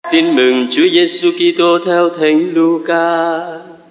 Tin mừng Chúa Giêsu Kitô theo Thánh Luca.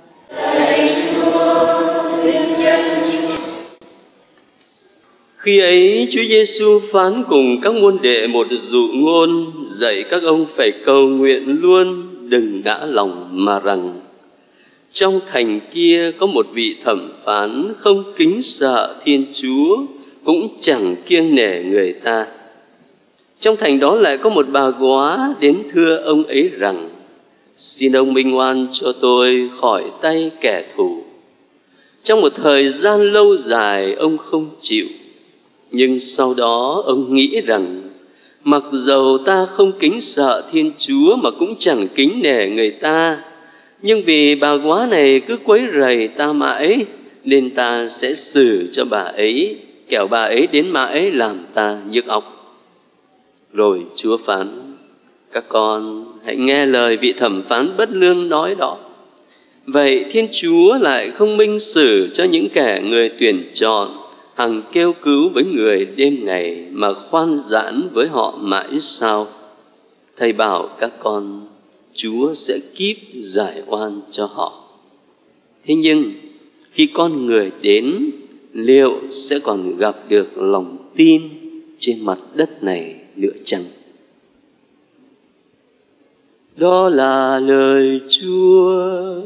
Khi ấy, Chúa Giêsu phán cùng các môn đệ một dụ ngôn, dạy các ông phải cầu nguyện luôn, đừng ngã lòng, mà rằng: trong thành kia có một vị thẩm phán không kính sợ Thiên Chúa, cũng chẳng kiêng nể người ta. Trong thành đó lại có một bà góa đến thưa ông ấy rằng: xin ông minh oan cho tôi khỏi tay kẻ thù. Trong một thời gian lâu dài ông không chịu, nhưng sau đó ông nghĩ rằng: mặc dầu ta không kính sợ Thiên Chúa mà cũng chẳng kính nể người ta, nhưng vì bà góa này cứ quấy rầy ta mãi, nên ta sẽ xử cho bà ấy, kẻo bà ấy đến mãi làm ta nhức óc. Rồi Chúa phán: các con hãy nghe lời vị thẩm phán bất lương nói đó. Vậy Thiên Chúa lại không minh xử cho những kẻ người tuyển chọn, hằng kêu cứu với người đêm ngày, mà khoan giãn với họ mãi sao? Thầy bảo các con, Chúa sẽ kíp giải oan cho họ. Thế nhưng khi con người đến, liệu sẽ còn gặp được lòng tin trên mặt đất này nữa chăng? Đó là lời Chúa.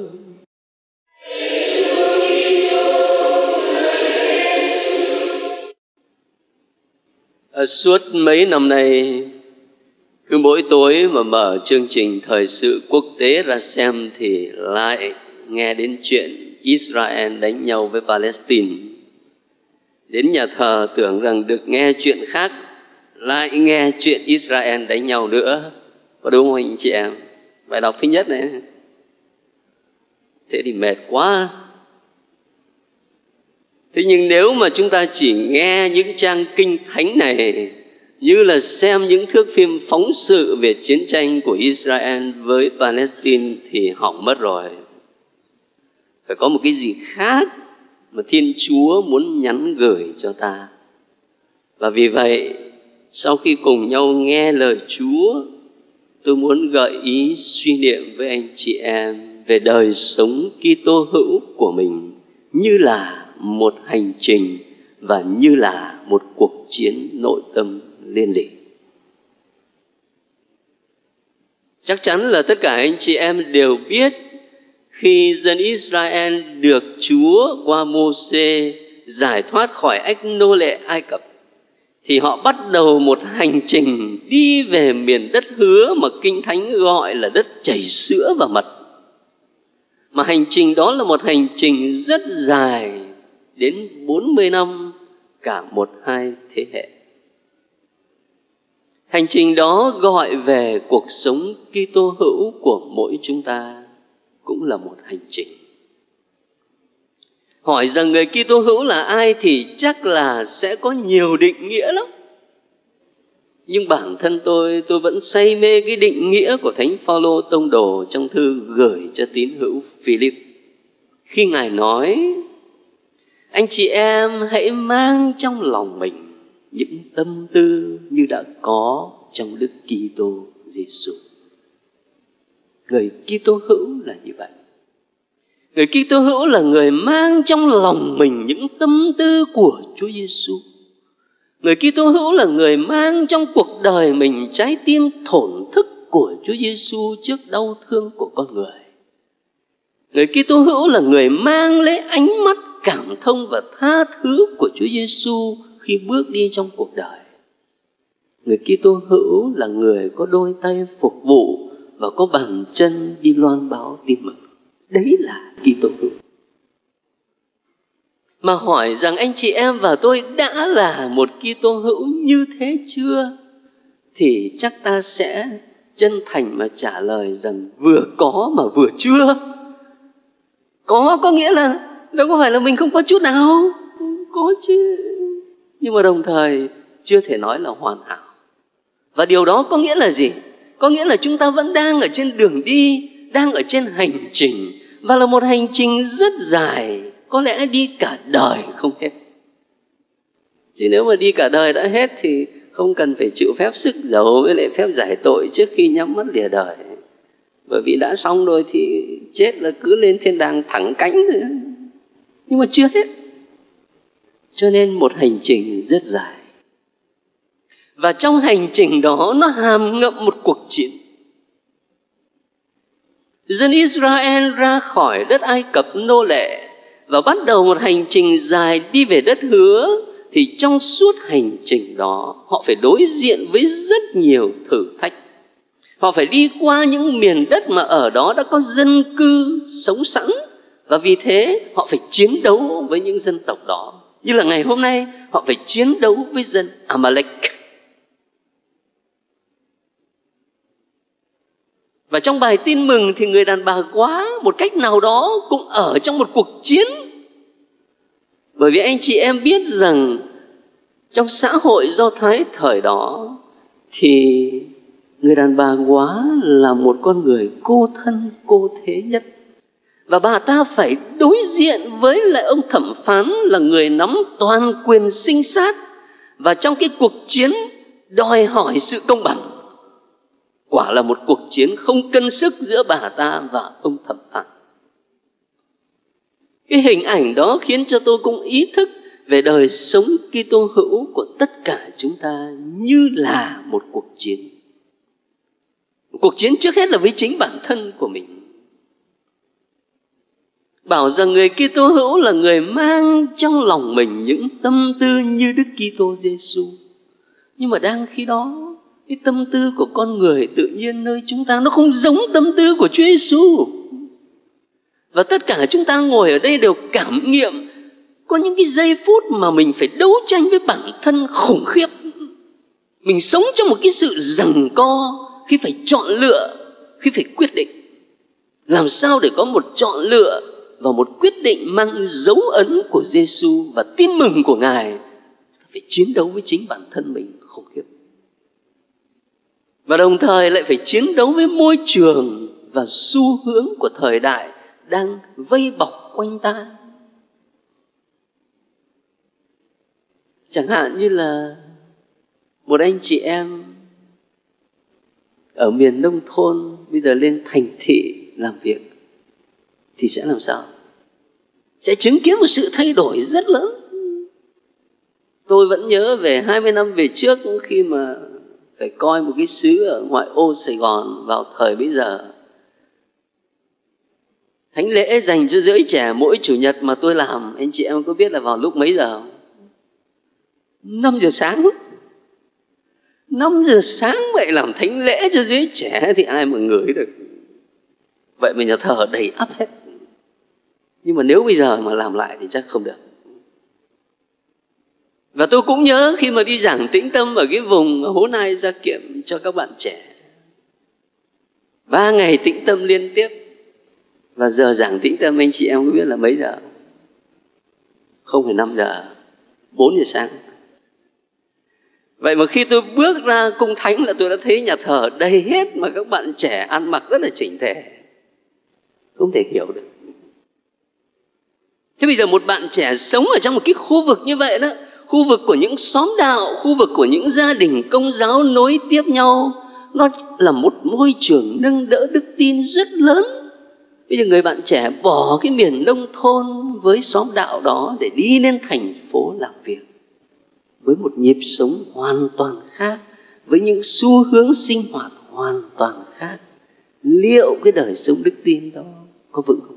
Suốt mấy năm nay, cứ mỗi tối mà mở chương trình thời sự quốc tế ra xem thì lại nghe đến chuyện Israel đánh nhau với Palestine. Đến nhà thờ tưởng rằng được nghe chuyện khác, lại nghe chuyện Israel đánh nhau nữa. Có đúng không anh chị em? Bài đọc thứ nhất này. Thế thì mệt quá. Thế nhưng nếu mà chúng ta chỉ nghe những trang kinh thánh này như là xem những thước phim phóng sự về chiến tranh của Israel với Palestine thì hỏng mất rồi. Phải có một cái gì khác mà Thiên Chúa muốn nhắn gửi cho ta. Và vì vậy, sau khi cùng nhau nghe lời Chúa, tôi muốn gợi ý suy niệm với anh chị em về đời sống Kitô hữu của mình như là một hành trình và như là một cuộc chiến nội tâm liên lỉ. Chắc chắn là tất cả anh chị em đều biết, khi dân Israel được Chúa qua Mô-sê giải thoát khỏi ách nô lệ Ai Cập, thì họ bắt đầu một hành trình đi về miền đất hứa mà Kinh Thánh gọi là đất chảy sữa và mật. Mà hành trình đó là một hành trình rất dài, đến 40 năm, cả 1-2 thế hệ. Hành trình đó gọi về cuộc sống Kitô hữu của mỗi chúng ta cũng là một hành trình. Hỏi rằng người Kitô hữu là ai thì chắc là sẽ có nhiều định nghĩa lắm. Nhưng bản thân tôi vẫn say mê cái định nghĩa của Thánh Phaolô tông đồ trong thư gửi cho tín hữu Philip. Khi Ngài nói: anh chị em hãy mang trong lòng mình những tâm tư như đã có trong Đức Kitô Giêsu. Người Kitô hữu là như vậy. Người Kitô hữu là người mang trong lòng mình những tâm tư của Chúa Giêsu. Người Kitô hữu là người mang trong cuộc đời mình trái tim thổn thức của Chúa Giêsu trước đau thương của con người. Người Kitô hữu là người mang lấy ánh mắt cảm thông và tha thứ của Chúa Giêsu khi bước đi trong cuộc đời. Người Kitô hữu là người có đôi tay phục vụ và có bàn chân đi loan báo tin mừng. Đấy là Kitô hữu. Mà hỏi rằng anh chị em và tôi đã là một Kitô hữu như thế chưa? Thì chắc ta sẽ chân thành mà trả lời rằng vừa có mà vừa chưa. Có nghĩa là đâu có phải là mình không có chút nào. Có chứ. Nhưng mà đồng thời chưa thể nói là hoàn hảo. Và điều đó có nghĩa là gì? Có nghĩa là chúng ta vẫn đang ở trên đường đi, đang ở trên hành trình. Và là một hành trình rất dài, có lẽ đi cả đời không hết. Chứ nếu mà đi cả đời đã hết thì không cần phải chịu phép sức dầu với lại phép giải tội trước khi nhắm mắt lìa đời. Bởi vì đã xong rồi thì chết là cứ lên thiên đàng thẳng cánh rồi. Nhưng mà chưa hết. Cho nên một hành trình rất dài. Và trong hành trình đó nó hàm ngậm một cuộc chiến. Dân Israel ra khỏi đất Ai Cập nô lệ và bắt đầu một hành trình dài đi về đất hứa. Thì trong suốt hành trình đó họ phải đối diện với rất nhiều thử thách. Họ phải đi qua những miền đất mà ở đó đã có dân cư sống sẵn. Và vì thế họ phải chiến đấu với những dân tộc đó. Như là ngày hôm nay họ phải chiến đấu với dân Amalek. Và trong bài tin mừng thì người đàn bà quá một cách nào đó cũng ở trong một cuộc chiến. Bởi vì anh chị em biết rằng trong xã hội Do Thái thời đó thì người đàn bà quá là một con người cô thân cô thế nhất. Và bà ta phải đối diện với lại ông thẩm phán là người nắm toàn quyền sinh sát. Và trong cái cuộc chiến đòi hỏi sự công bằng, quả là một cuộc chiến không cân sức giữa bà ta và ông thẩm phán. Cái hình ảnh đó khiến cho tôi cũng ý thức về đời sống Kitô hữu của tất cả chúng ta như là một cuộc chiến. Cuộc chiến trước hết là với chính bản thân của mình. Bảo rằng người Kitô hữu là người mang trong lòng mình những tâm tư như Đức Kitô Giêsu. Nhưng mà đang khi đó, cái tâm tư của con người tự nhiên nơi chúng ta nó không giống tâm tư của Chúa Giêsu. Và tất cả chúng ta ngồi ở đây đều cảm nghiệm có những cái giây phút mà mình phải đấu tranh với bản thân khủng khiếp. Mình sống trong một cái sự giằng co khi phải chọn lựa, khi phải quyết định. Làm sao để có một chọn lựa và một quyết định mang dấu ấn của Giêsu và tin mừng của Ngài. Phải chiến đấu với chính bản thân mình khủng khiếp. Và đồng thời lại phải chiến đấu với môi trường và xu hướng của thời đại đang vây bọc quanh ta. Chẳng hạn như là một anh chị em ở miền nông thôn bây giờ lên thành thị làm việc thì sẽ làm sao? Sẽ chứng kiến một sự thay đổi rất lớn. Tôi vẫn nhớ về 20 năm về trước khi mà phải coi một cái xứ ở ngoại ô Sài Gòn vào thời bấy giờ. Thánh lễ dành cho giới trẻ mỗi chủ nhật mà tôi làm, anh chị em có biết là vào lúc mấy giờ không? 5 giờ sáng. 5 giờ sáng vậy làm thánh lễ cho giới trẻ thì ai mà ngửi được. Vậy mà nhà thờ đầy ắp hết. Nhưng mà nếu bây giờ mà làm lại thì chắc không được. Và tôi cũng nhớ khi mà đi giảng tĩnh tâm ở cái vùng Hố Nai Gia Kiệm cho các bạn trẻ. 3 ngày tĩnh tâm liên tiếp. Và giờ giảng tĩnh tâm anh chị em có biết là mấy giờ? Không phải 5 giờ, 4 giờ sáng. Vậy mà khi tôi bước ra cung thánh là tôi đã thấy nhà thờ đầy hết mà các bạn trẻ ăn mặc rất là chỉnh tề. Không thể hiểu được. Thế bây giờ một bạn trẻ sống ở trong một cái khu vực như vậy đó, khu vực của những xóm đạo, khu vực của những gia đình công giáo nối tiếp nhau, nó là một môi trường nâng đỡ đức tin rất lớn. Bây giờ người bạn trẻ bỏ cái miền nông thôn với xóm đạo đó để đi lên thành phố làm việc với một nhịp sống hoàn toàn khác, với những xu hướng sinh hoạt hoàn toàn khác. Liệu cái đời sống đức tin đó có vững không?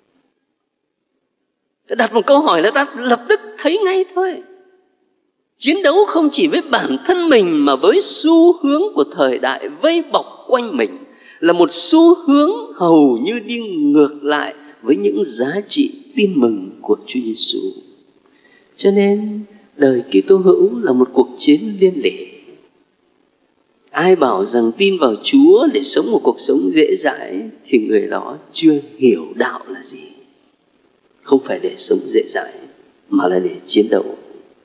Đặt một câu hỏi là ta lập tức thấy ngay thôi. Chiến đấu không chỉ với bản thân mình mà với xu hướng của thời đại vây bọc quanh mình, là một xu hướng hầu như đi ngược lại với những giá trị tin mừng của Chúa Giêsu. Cho nên đời Kitô hữu là một cuộc chiến liên lệ. Ai bảo rằng tin vào Chúa để sống một cuộc sống dễ dãi thì người đó chưa hiểu đạo là gì. Không phải để sống dễ dãi mà là để chiến đấu.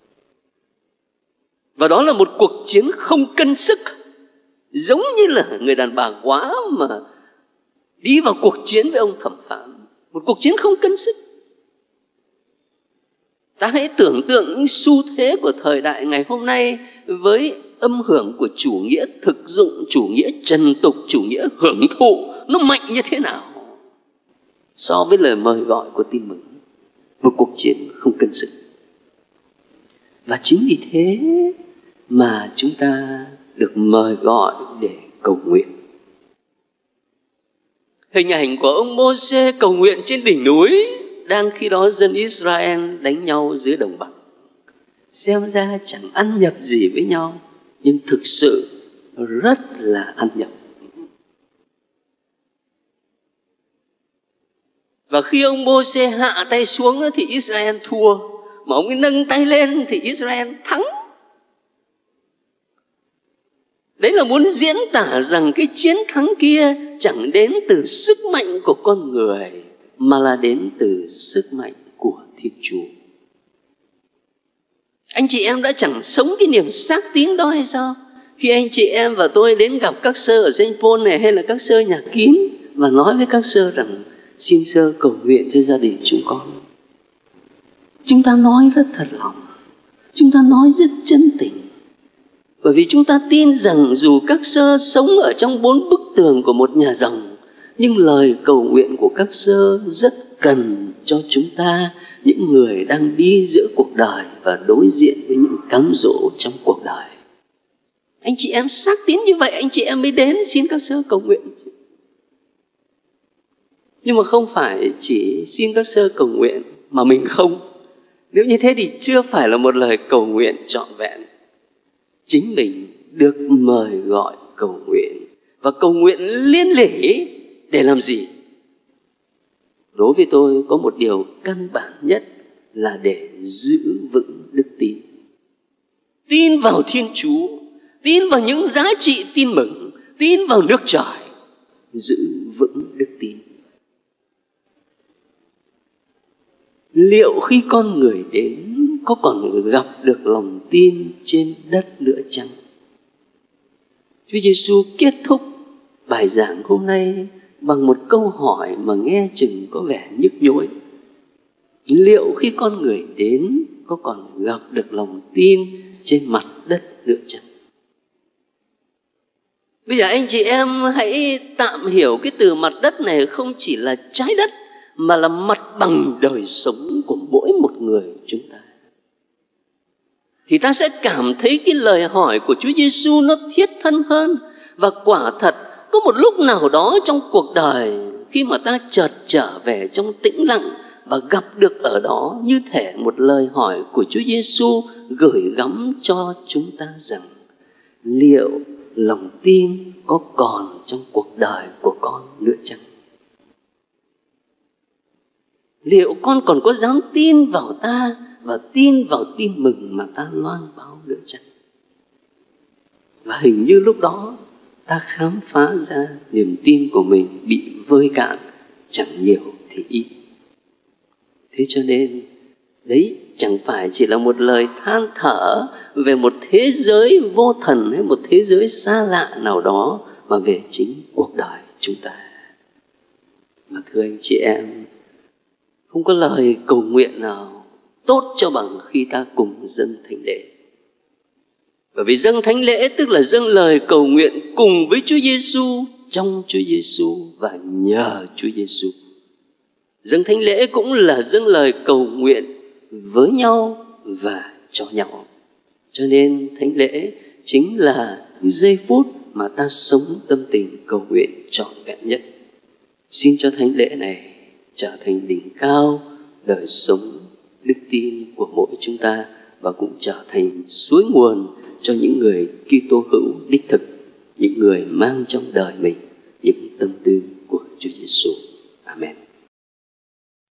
Và đó là một cuộc chiến không cân sức. Giống như là người đàn bà quá mà đi vào cuộc chiến với ông thẩm phán. Một cuộc chiến không cân sức. Ta hãy tưởng tượng những xu thế của thời đại ngày hôm nay với âm hưởng của chủ nghĩa thực dụng, chủ nghĩa trần tục, chủ nghĩa hưởng thụ nó mạnh như thế nào so với lời mời gọi của Tin Mừng, một cuộc chiến không cân sức. Và chính vì thế mà chúng ta được mời gọi để cầu nguyện. Hình ảnh của ông Mô-sê cầu nguyện trên đỉnh núi, đang khi đó dân Israel đánh nhau dưới đồng bằng. Xem ra chẳng ăn nhập gì với nhau, nhưng thực sự rất là ăn nhập. Và khi ông Mô-sê hạ tay xuống thì Israel thua, mà ông ấy nâng tay lên thì Israel thắng. Đấy là muốn diễn tả rằng cái chiến thắng kia chẳng đến từ sức mạnh của con người, mà là đến từ sức mạnh của Thiên Chúa. Anh chị em đã chẳng sống cái niềm xác tín đó hay sao? Khi anh chị em và tôi đến gặp các sơ ở Saint Paul này, hay là các sơ nhà kín, và nói với các sơ rằng xin sơ cầu nguyện cho gia đình chúng con, chúng ta nói rất thật lòng, chúng ta nói rất chân tình. Bởi vì chúng ta tin rằng dù các sơ sống ở trong 4 bức tường của một nhà rồng, nhưng lời cầu nguyện của các sơ rất cần cho chúng ta, những người đang đi giữa cuộc đời và đối diện với những cám dỗ trong cuộc đời. Anh chị em xác tín như vậy, anh chị em mới đến xin các sơ cầu nguyện. Nhưng mà không phải chỉ xin các sơ cầu nguyện mà mình không. Nếu như thế thì chưa phải là một lời cầu nguyện trọn vẹn. Chính mình được mời gọi cầu nguyện, và cầu nguyện liên lỉ để làm gì? Đối với tôi có một điều căn bản nhất là để giữ vững đức tin. Tin vào Thiên Chúa, tin vào những giá trị Tin Mừng, tin vào nước trời, giữ vững đức tin. Liệu khi con người đến có còn gặp được lòng tin trên đất nữa chăng? Chúa Giêsu kết thúc bài giảng hôm nay bằng một câu hỏi mà nghe chừng có vẻ nhức nhối. Liệu khi con người đến có còn gặp được lòng tin trên mặt đất nữa chăng? Bây giờ anh chị em hãy tạm hiểu cái từ mặt đất này không chỉ là trái đất, mà là mặt bằng đời sống của mỗi một người chúng ta. Thì ta sẽ cảm thấy cái lời hỏi của Chúa Giêsu nó thiết thân hơn. Và quả thật có một lúc nào đó trong cuộc đời, khi mà ta chợt trở về trong tĩnh lặng và gặp được ở đó như thể một lời hỏi của Chúa Giêsu gửi gắm cho chúng ta rằng: liệu lòng tin có còn trong cuộc đời của con nữa chăng? Liệu con còn có dám tin vào ta và tin vào Tin Mừng mà ta loan báo nữa chăng? Và hình như lúc đó ta khám phá ra niềm tin của mình bị vơi cạn, chẳng nhiều thì ít. Thế cho nên đấy chẳng phải chỉ là một lời than thở về một thế giới vô thần hay một thế giới xa lạ nào đó, mà về chính cuộc đời chúng ta. Mà thưa anh chị em, không có lời cầu nguyện nào tốt cho bằng khi ta cùng dâng thánh lễ. Bởi vì dâng thánh lễ tức là dâng lời cầu nguyện cùng với Chúa Giêsu, trong Chúa Giêsu và nhờ Chúa Giêsu. Dâng thánh lễ cũng là dâng lời cầu nguyện với nhau và cho nhau. Cho nên thánh lễ chính là giây phút mà ta sống tâm tình cầu nguyện trọn vẹn nhất. Xin cho thánh lễ này trở thành đỉnh cao đời sống đức tin của mỗi chúng ta, và cũng trở thành suối nguồn cho những người Kitô hữu đích thực, những người mang trong đời mình những tâm tư của Chúa Giêsu.